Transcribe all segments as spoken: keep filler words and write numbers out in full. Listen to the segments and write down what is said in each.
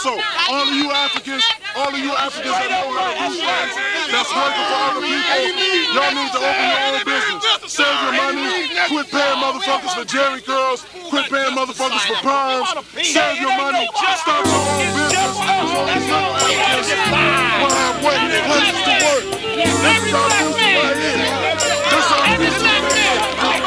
Also, all of you Africans, all of you Africans that know how to do things, that's working for other people, y'all need to open your own business. Save your money, quit paying motherfuckers for Jerry curls, quit paying motherfuckers for perms, save your money, start your own business. So these little Africans will have way places to work. This is our music right here. This is our music right here.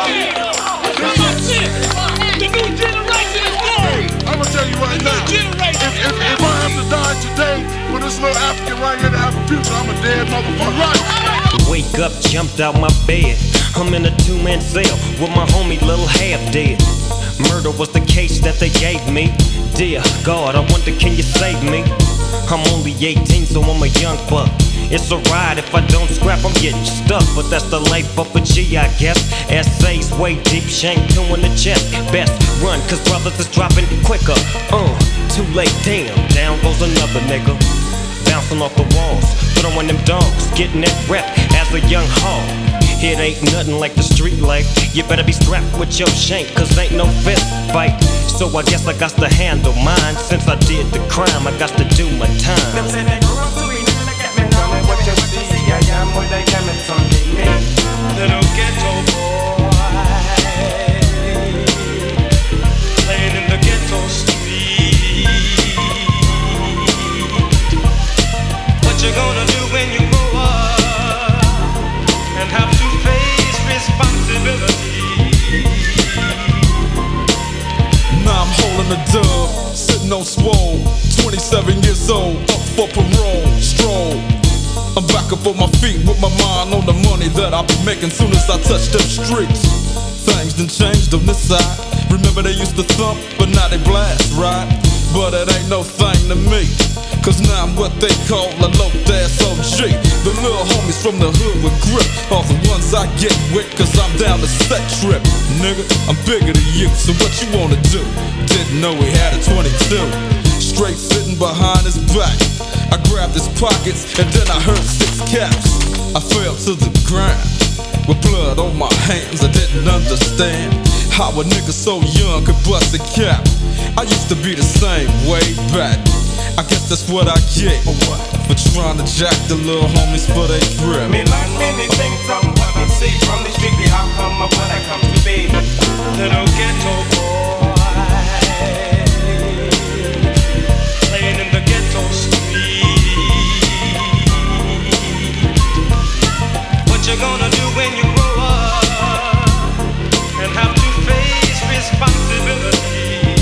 The new generation is born. I'm gonna tell you right now, if, if, if I have to die today for this little African right here to have a future, I'm a dead motherfucker. Right. Wake up, jumped out my bed. I'm in a two-man cell with my homie Little Half Dead. Murder was the case that they gave me. Dear God, I wonder can you save me? I'm only eighteen, so I'm a young buck. It's a ride, if I don't scrap, I'm getting stuck. But that's the life of a G, I guess. Essays way deep, shank two in the chest. Best run, cause brothers is dropping quicker. Uh, too late, damn, down goes another nigga. Bouncing off the walls, throwing them dogs, getting that rep as a young hog. It ain't nothing like the street life. You better be strapped with your shank, cause ain't no fist fight. So I guess I got to handle mine. Since I did the crime, I got to do my time. What you see, I am what I am, and someday me. Little ghetto boy, playing in the ghetto street. What you gonna do when you grow up and have to face responsibility? Now I'm holding a dub, sitting on swole, twenty-seven years old, up for parole, stroll. I'm back up on my feet with my mind on the money that I'll be making soon as I touch them streets. Things done changed on this side. Remember they used to thump, but now they blast, right? But it ain't no thing to me, cause now I'm what they call a low-ass O G. The little homies from the hood with grip are the ones I get with, cause I'm down to set trip. Nigga, I'm bigger than you, so what you wanna do? Didn't know he had a twenty-two. Straight sitting behind his back, I grabbed his pockets and then I heard six caps. I fell to the ground with blood on my hands. I didn't understand how a nigga so young could bust a cap. I used to be the same way back. I guess that's what I get for trying to jack the little homies for they grip. Me learn many things from what me see from the street. How come up what I come to be? Little ghetto boy, playing in the ghetto street. What you gonna do when you grow up and have to face responsibility?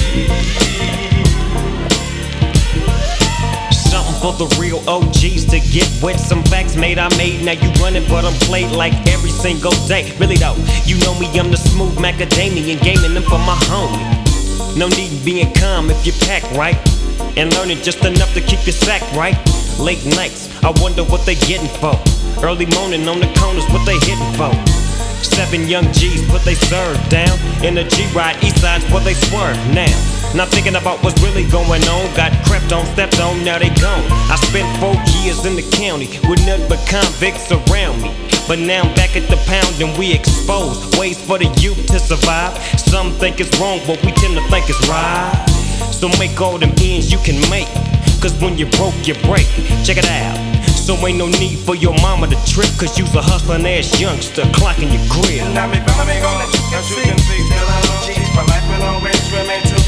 Something for the real O Gs to get with. Some facts made I made, now you running, but I'm played like every single day. Really though, you know me, I'm the smooth macadamian, gaming them for my homie. No need in being calm if you pack right, and learning just enough to keep your sack right. Late nights, I wonder what they getting for. Early morning on the corners, what they hitting for. Seven young G's put they serve down in a G-Ride, east side's where they swerve now. Not thinking about what's really going on. Got crept on, stepped on, now they gone. I spent four years in the county with nothing but convicts around me. But now I'm back at the pound and we exposed ways for the youth to survive. Some think it's wrong, but we tend to think it's right. So make all them ends you can make, cause when you broke, you break. Check it out. So ain't no need for your mama to trip, cause you's a hustling ass youngster clocking your crib. Now me follow me gonna you can see, still I know G, but life will always remain too